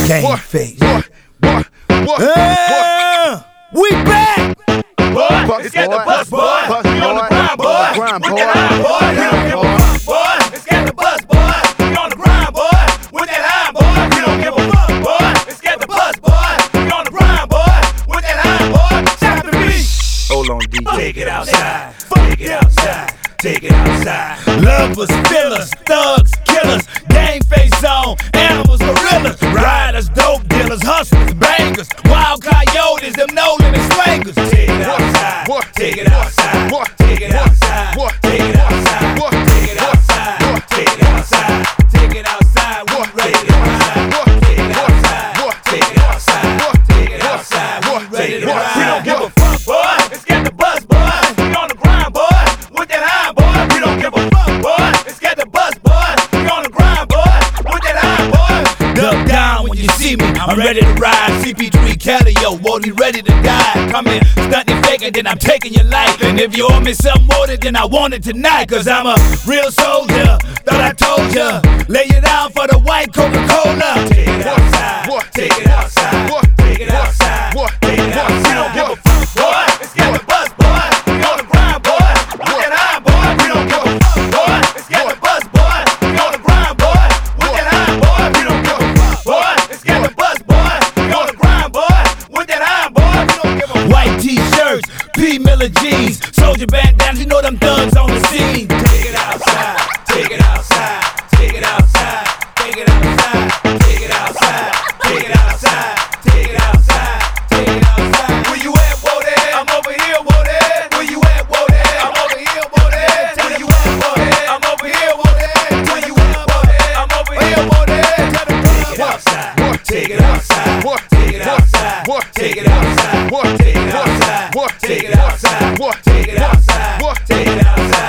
Game face. We back! Boy, it's got the bus, boy. We on the grind, boy. With that iron, boy. We don't give a fuck, boy. It's got the bus, boy. We on the grind, boy. With that iron, boy. We don't give a fuck, boy. It's got the bus, boy. We on the grind, boy. With that iron, boy. Shout to me. Hold on, DJ. Take it outside. Take it outside. Take it outside. Lovers, fillers, thugs, killers, game face on, animals, gorillas, riders, dope dealers, hustlers, bangers, wild coyotes, them Nolan and slangers. Take it outside. Take it outside. Take it outside. Take it outside. Take it outside. Take it outside. Take it outside. We ready to ride. Take it outside. Take it outside. Take it outside. We ready to ride. We don't give a fuck, boy. It's got the buzz, boy. We on the grind, boy. With that iron, boy. We don't give a fuck, boy. It's got the buzz, boy. We on the grind, boy. With that iron, boy. Duck down when you see me, I'm ready to ride. CP3 Calio, Wody ready to die. Come in, stuntin' faking, then I'm taking your life. And if you owe me something more than I want it tonight, cause I'm a real soldier. Thought I told ya, lay it down for the white Coca-Cola. Take it outside. Take it outside. Take it outside. Take it outside. We don't give a fuck, boy. It's got the buzz, boy. We on the grind, boy. With that iron, boy. We don't give a fuck, boy. It's got the buzz, boy. We on the grind, boy. With that iron, boy. We don't give a fuck, boy. It's got the buzz, boy. We on the grind, boy. With that iron, boy. We don't give a fuck. White t-shirts, P. Miller jeans, soldier bandanas, you know them thugs on the scene. Take it outside. Take it outside. Take it outside. Take it outside. Take it outside. Take it outside. Take it outside. Take it outside. Where you at, Wody? I'm over here, Wody. Where you at, Wody? I'm over here, Wody. Where you at, Wody? I'm over here, Wody. Where you at, Wody? I'm over here, Wody. Take it outside. Take it outside. Take it outside. Take it outside. Take it outside. Take it outside. Take it outside. Take it outside.